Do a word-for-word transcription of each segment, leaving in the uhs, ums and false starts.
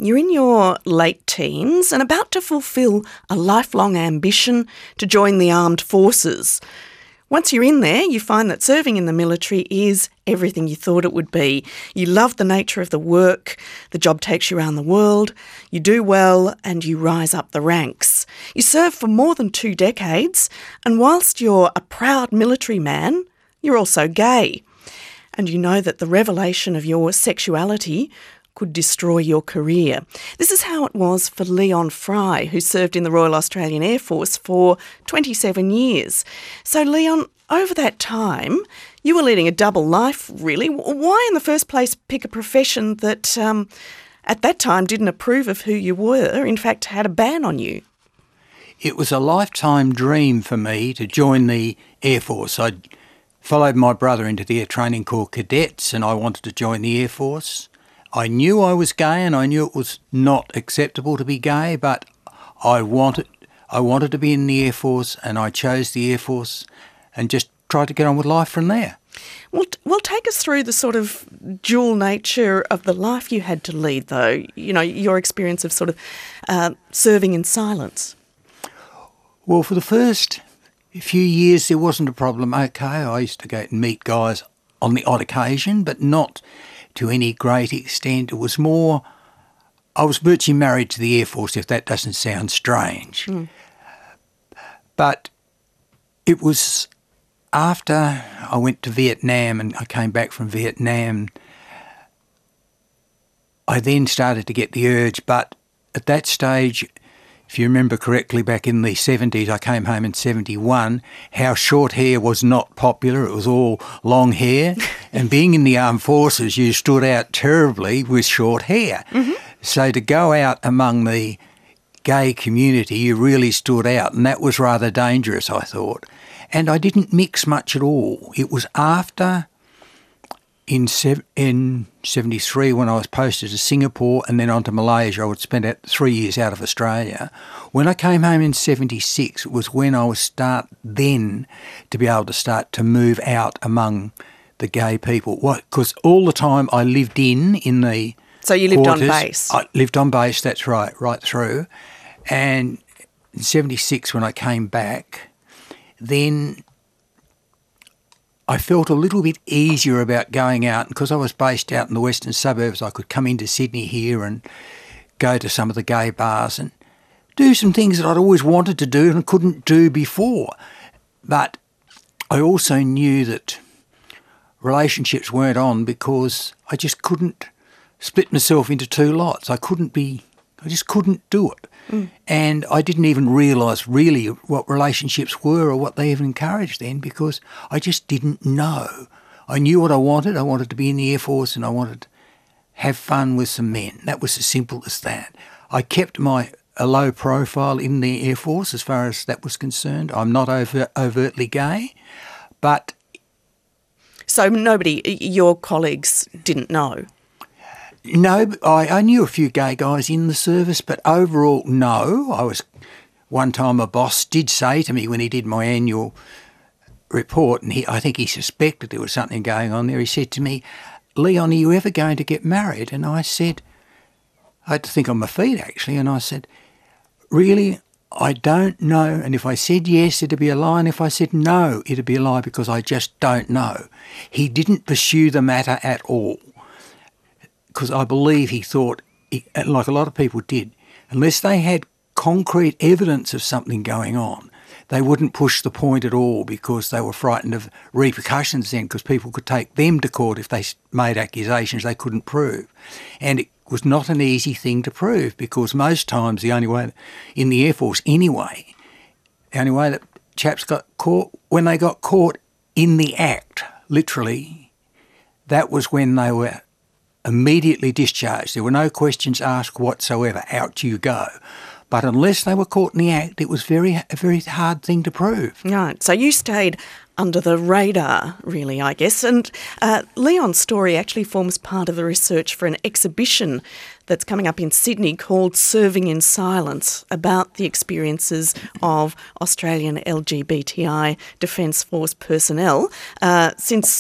You're in your late teens and about to fulfil a lifelong ambition to join the armed forces. Once you're in there, you find that serving in the military is everything you thought it would be. You love the nature of the work, the job takes you around the world, you do well and you rise up the ranks. You serve for more than two decades, and whilst you're a proud military man, you're also gay. And you know that the revelation of your sexuality could destroy your career. This is how it was for Leon Fry, who served in the Royal Australian Air Force for twenty-seven years. So Leon, over that time, you were leading a double life, really. Why in the first place pick a profession that um, at that time didn't approve of who you were, in fact had a ban on you? It was a lifetime dream for me to join the Air Force. I followed my brother into the Air Training Corps Cadets and I wanted to join the Air Force. I knew I was gay and I knew it was not acceptable to be gay, but I wanted I wanted to be in the Air Force and I chose the Air Force and just tried to get on with life from there. Well, well, take us through the sort of dual nature of the life you had to lead, though, you know, your experience of sort of uh, serving in silence. Well, for the first few years there wasn't a problem. Okay, I used to go and meet guys on the odd occasion, but not to any great extent. It was more, I was virtually married to the Air Force, if that doesn't sound strange. Mm. But it was after I went to Vietnam and I came back from Vietnam, I then started to get the urge, but at that stage, if you remember correctly, back in the seventies, I came home in seventy-one, how short hair was not popular. It was all long hair. And being in the armed forces, you stood out terribly with short hair. Mm-hmm. So to go out among the gay community, you really stood out. And that was rather dangerous, I thought. And I didn't mix much at all. It was after, in sev- in seventy-three, when I was posted to Singapore and then on to Malaysia, I would spend out three years out of Australia. When I came home in seventy-six, it was when I was start then to be able to start to move out among the gay people. Because all the time I lived in, in the So you lived quarters. on base? I lived on base, that's right, right through. And in seventy-six, when I came back, then I felt a little bit easier about going out, because I was based out in the western suburbs. I could come into Sydney here and go to some of the gay bars and do some things that I'd always wanted to do and couldn't do before. But I also knew that relationships weren't on because I just couldn't split myself into two lots. I couldn't be, I just couldn't do it. Mm. And I didn't even realise really what relationships were or what they even encouraged then, because I just didn't know. I knew what I wanted. I wanted to be in the Air Force and I wanted to have fun with some men. That was as simple as that. I kept my a low profile in the Air Force as far as that was concerned. I'm not over, overtly gay, but... So nobody, your colleagues didn't know? No, I, I knew a few gay guys in the service, but overall, no. I was one time a boss did say to me when he did my annual report, and he, I think he suspected there was something going on there, he said to me, "Leon, are you ever going to get married?" And I said, I had to think on my feet actually, and I said, "Really, I don't know. And if I said yes, it'd be a lie, and if I said no, it'd be a lie, because I just don't know." He didn't pursue the matter at all, because I believe he thought, like a lot of people did, unless they had concrete evidence of something going on, they wouldn't push the point at all, because they were frightened of repercussions then, because people could take them to court if they made accusations they couldn't prove. And it was not an easy thing to prove, because most times the only way, in the Air Force anyway, the only way that chaps got caught, when they got caught in the act, literally, that was when they were immediately discharged. There were no questions asked whatsoever. Out you go. But unless they were caught in the act, it was very a very hard thing to prove. Right. So you stayed under the radar, really, I guess. And uh, Leon's story actually forms part of the research for an exhibition that's coming up in Sydney called Serving in Silence, about the experiences of Australian L G B T I Defence Force personnel uh, since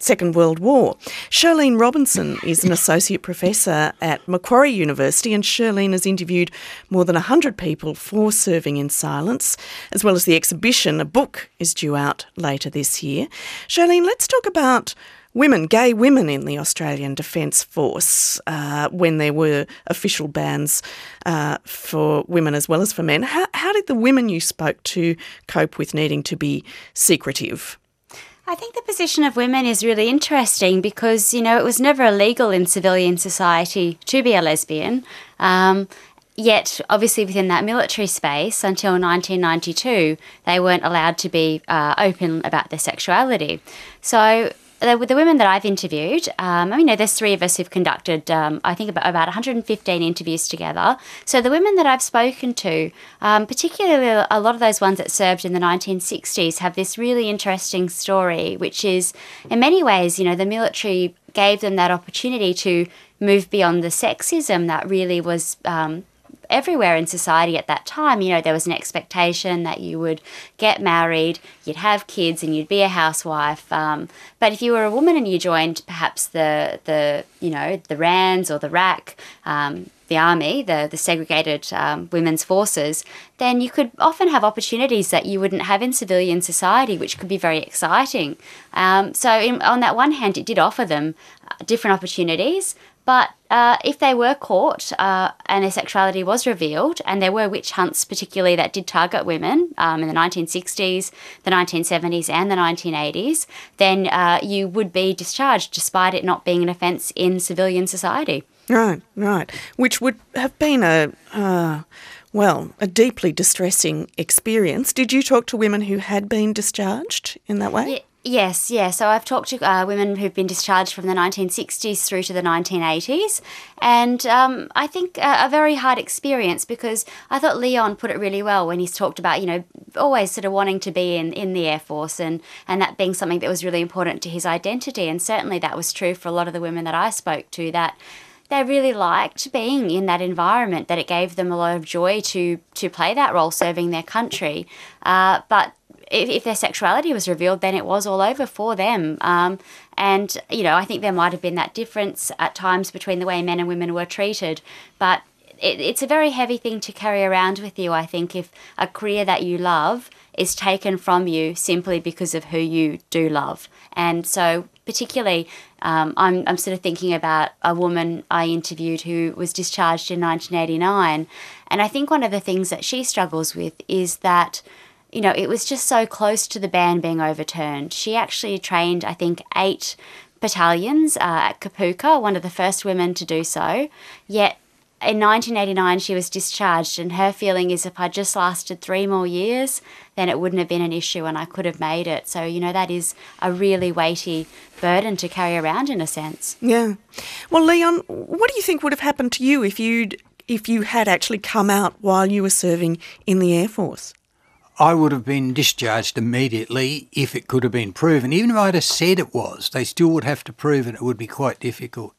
Second World War. Shirlene Robinson is an associate professor at Macquarie University, and Shirlene has interviewed more than one hundred people for Serving in Silence, as well as the exhibition. A book is due out later this year. Shirlene, let's talk about women, gay women in the Australian Defence Force, uh, when there were official bans uh, for women as well as for men. How, how did the women you spoke to cope with needing to be secretive? I think the position of women is really interesting because, you know, it was never illegal in civilian society to be a lesbian. Um, yet, obviously, within that military space, until nineteen ninety-two, they weren't allowed to be uh, open about their sexuality. So the, the women that I've interviewed, um, I mean, you know, there's three of us who've conducted, um, I think, about, about one hundred fifteen interviews together. So the women that I've spoken to, um, particularly a lot of those ones that served in the nineteen sixties, have this really interesting story, which is, in many ways, you know, the military gave them that opportunity to move beyond the sexism that really was um, everywhere in society at that time. You know, there was an expectation that you would get married, you'd have kids, and you'd be a housewife. Um, but if you were a woman and you joined perhaps the, the you know, the Rands or the R A C, um, the army, the, the segregated um, women's forces, then you could often have opportunities that you wouldn't have in civilian society, which could be very exciting. Um, so in, on that one hand, it did offer them uh, different opportunities. But uh, if they were caught uh, and their sexuality was revealed, and there were witch hunts particularly that did target women um, in the nineteen sixties, the nineteen seventies and the nineteen eighties, then uh, you would be discharged despite it not being an offence in civilian society. Right, right. Which would have been a, uh, well, a deeply distressing experience. Did you talk to women who had been discharged in that way? Yeah. Yes, yeah. So I've talked to uh, women who've been discharged from the nineteen sixties through to the nineteen eighties, and um, I think a, a very hard experience, because I thought Leon put it really well when he's talked about, you know, always sort of wanting to be in, in the Air Force, and, and that being something that was really important to his identity. And certainly that was true for a lot of the women that I spoke to, that they really liked being in that environment, that it gave them a lot of joy to, to play that role serving their country. Uh, but If, if their sexuality was revealed, then it was all over for them. Um, and, you know, I think there might have been that difference at times between the way men and women were treated. But it, it's a very heavy thing to carry around with you, I think, if a career that you love is taken from you simply because of who you do love. And so particularly, um, I'm, I'm sort of thinking about a woman I interviewed who was discharged in nineteen eighty-nine. And I think one of the things that she struggles with is that, you know, it was just so close to the ban being overturned. She actually trained, I think, eight battalions uh, at Kapooka, one of the first women to do so. Yet in nineteen eighty-nine, she was discharged, and her feeling is if I just lasted three more years, then it wouldn't have been an issue and I could have made it. So, you know, that is a really weighty burden to carry around in a sense. Yeah. Well, Leon, what do you think would have happened to you if you'd if you had actually come out while you were serving in the Air Force? I would have been discharged immediately if it could have been proven. Even if I'd have said it was, they still would have to prove it. It would be quite difficult.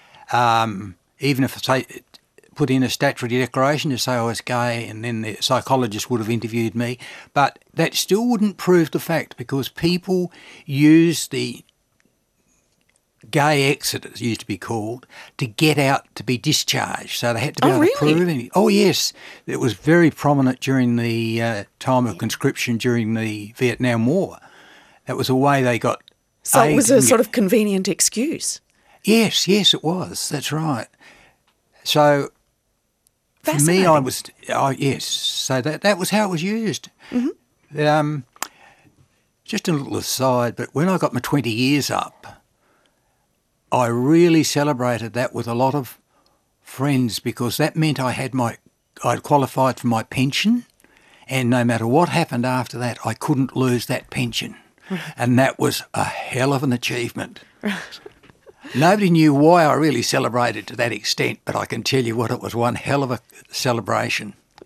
Um, even if they put in a statutory declaration to say I was gay, and then the psychologist would have interviewed me. But that still wouldn't prove the fact, because people use the gay exit, as it used to be called, to get out to be discharged. So they had to be oh, able really? to prove anything. Oh, yes. It was very prominent during the uh, time of conscription during the Vietnam War. That was a way they got So aid it was a and- sort of convenient excuse. Yes, yes, it was. That's right. So for me, Fascinating. I was, oh, yes. So that, that was how it was used. Mm-hmm. Um, just a little aside, but when I got my twenty years up, I really celebrated that with a lot of friends, because that meant I had my, I'd qualified for my pension, and no matter what happened after that, I couldn't lose that pension. And that was a hell of an achievement. Nobody knew why I really celebrated to that extent, but I can tell you what, it was one hell of a celebration.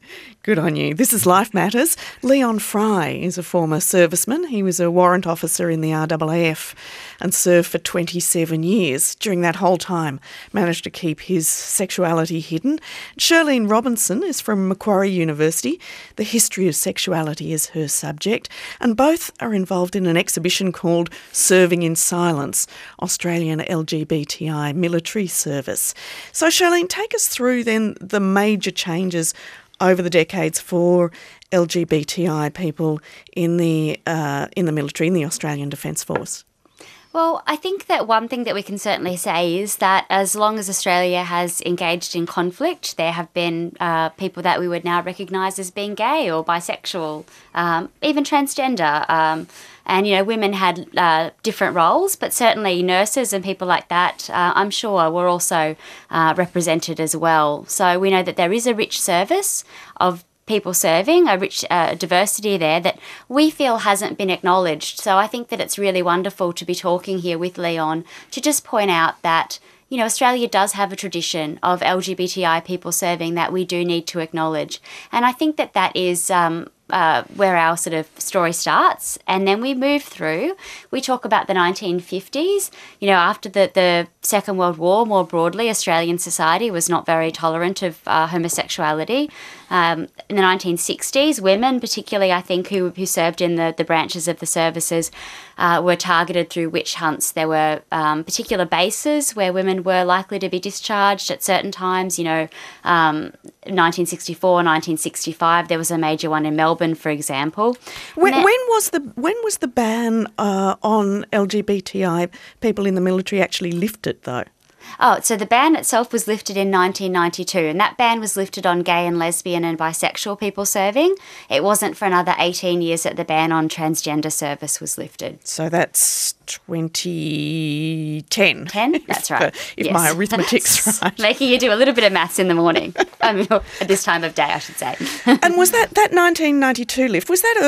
Good on you. This is Life Matters. Leon Fry is a former serviceman. He was a warrant officer in the R A A F and served for twenty-seven years. During that whole time, managed to keep his sexuality hidden. Shirlene Robinson is from Macquarie University. The history of sexuality is her subject, and both are involved in an exhibition called Serving in Silence, Australian L G B T I Military Service. So Shirlene, take us through then the major changes over the decades for L G B T I people in the uh, in the military, in the Australian Defence Force. Well, I think that one thing that we can certainly say is that as long as Australia has engaged in conflict, there have been uh, people that we would now recognise as being gay or bisexual, um, even transgender. Um, and, you know, women had uh, different roles, but certainly nurses and people like that, uh, I'm sure, were also uh, represented as well. So we know that there is a rich service of people serving, a rich uh, diversity there that we feel hasn't been acknowledged. So I think that it's really wonderful to be talking here with Leon to just point out that, you know, Australia does have a tradition of L G B T I people serving that we do need to acknowledge. And I think that that is um, uh, where our sort of story starts. And then we move through. We talk about the nineteen fifties. You know, after the, the Second World War, more broadly, Australian society was not very tolerant of uh, homosexuality. Um, in the nineteen sixties, women, particularly I think who, who served in the, the branches of the services, uh, were targeted through witch hunts. There were um, particular bases where women were likely to be discharged at certain times. You know, um, nineteen sixty-four, nineteen sixty-five, there was a major one in Melbourne, for example. When, that, when was the when was the ban uh, on L G B T I people in the military actually lifted, though? Oh, so the ban itself was lifted in nineteen ninety-two, and that ban was lifted on gay and lesbian and bisexual people serving. It wasn't for another eighteen years that the ban on transgender service was lifted. So that's twenty ten. ten? That's right. If, if yes. my arithmetic's right. Making you do a little bit of maths in the morning. I mean, at this time of day, I should say. And was that, that nineteen ninety-two lift, was that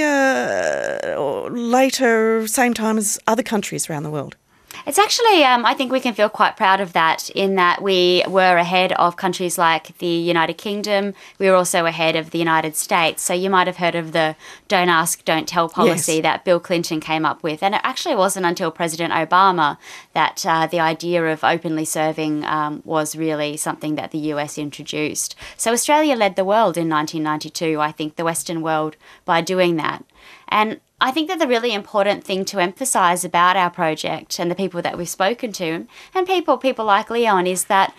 earlier or later, same time as other countries around the world? It's actually, um, I think we can feel quite proud of that in that we were ahead of countries like the United Kingdom. We were also ahead of the United States. So you might have heard of the don't ask, don't tell policy yes. that Bill Clinton came up with. And it actually wasn't until President Obama that uh, the idea of openly serving um, was really something that the U S introduced. So Australia led the world in nineteen ninety-two, I think, the Western world, by doing that. And I think that the really important thing to emphasise about our project and the people that we've spoken to, and people people like Leon, is that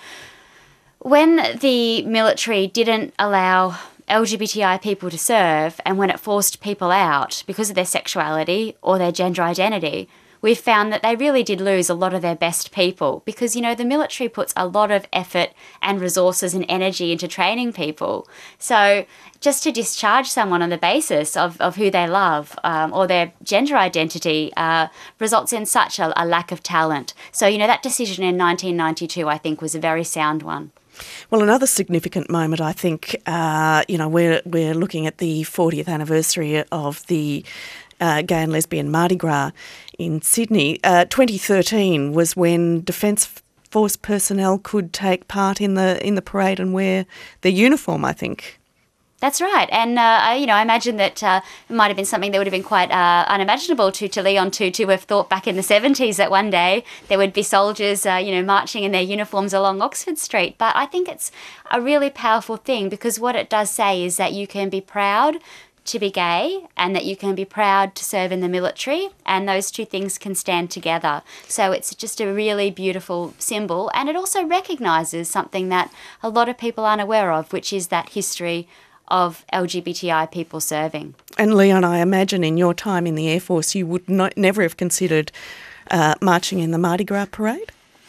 when the military didn't allow L G B T I people to serve, and when it forced people out because of their sexuality or their gender identity, we've found that they really did lose a lot of their best people because, you know, the military puts a lot of effort and resources and energy into training people. So just to discharge someone on the basis of, of who they love um, or their gender identity uh, results in such a, a lack of talent. So, you know, that decision in nineteen ninety-two, I think, was a very sound one. Well, another significant moment, I think, uh, you know, we're, we're looking at the fortieth anniversary of the uh, Gay and Lesbian Mardi Gras in Sydney. Uh, twenty thirteen was when Defence Force personnel could take part in the in the parade and wear their uniform, I think. That's right. And, uh, you know, I imagine that uh, it might have been something that would have been quite uh, unimaginable to, to Leon to, to have thought back in the seventies that one day there would be soldiers, uh, you know, marching in their uniforms along Oxford Street. But I think it's a really powerful thing because what it does say is that you can be proud to be gay and that you can be proud to serve in the military, and those two things can stand together. So it's just a really beautiful symbol, and it also recognises something that a lot of people aren't aware of, which is that history of L G B T I people serving. And Leon, I imagine in your time in the Air Force you would not, never have considered uh, marching in the Mardi Gras parade?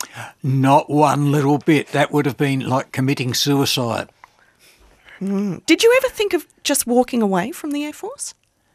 Not one little bit. That would have been like committing suicide. Mm. Did you ever think of just walking away from the Air Force?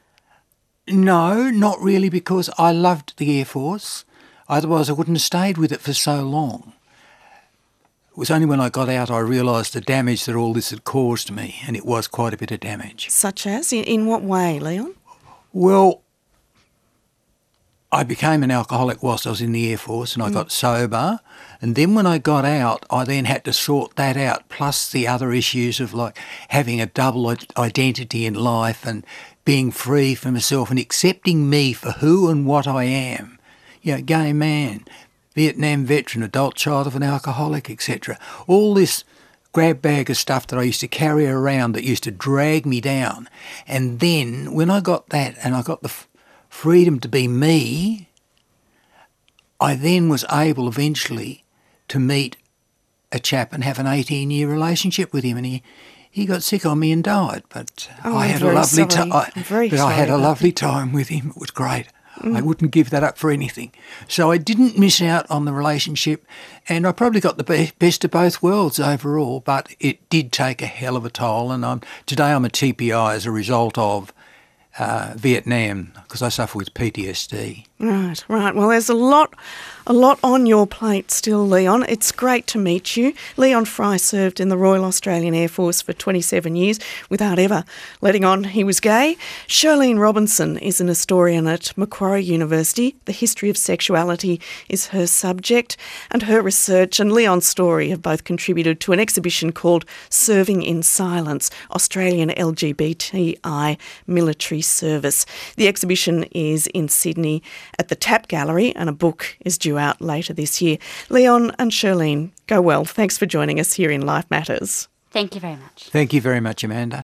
No, not really, because I loved the Air Force. Otherwise I wouldn't have stayed with it for so long. It was only when I got out I realised the damage that all this had caused me, and it was quite a bit of damage. Such as? In, in what way, Leon? Well, I became an alcoholic whilst I was in the Air Force, and I got sober. And then when I got out, I then had to sort that out, plus the other issues of like having a double identity in life and being free for myself and accepting me for who and what I am. You know, gay man, Vietnam veteran, adult child of an alcoholic, et cetera. All this grab bag of stuff that I used to carry around that used to drag me down. And then when I got that and I got the f- freedom to be me, I then was able eventually to meet a chap and have an eighteen-year relationship with him, and he, he got sick on me and died. But Oh, I I'm had a very lovely sorry. time. I'm very But I had sorry a about lovely time with him. It was great. I wouldn't give that up for anything. So I didn't miss out on the relationship, and I probably got the be- best of both worlds overall, but it did take a hell of a toll, and I'm, today I'm a T P I as a result of uh, Vietnam, because I suffer with P T S D. Right, right. Well, there's a lot, a lot on your plate still, Leon. It's great to meet you. Leon Fry served in the Royal Australian Air Force for twenty-seven years without ever letting on he was gay. Shirlene Robinson is an historian at Macquarie University. The history of sexuality is her subject, and her research and Leon's story have both contributed to an exhibition called Serving in Silence, Australian L G B T I Military Service. The exhibition is in Sydney at the Tap Gallery, and a book is due out later this year. Leon and Shirlene, go well. Thanks for joining us here in Life Matters. Thank you very much. Thank you very much, Amanda.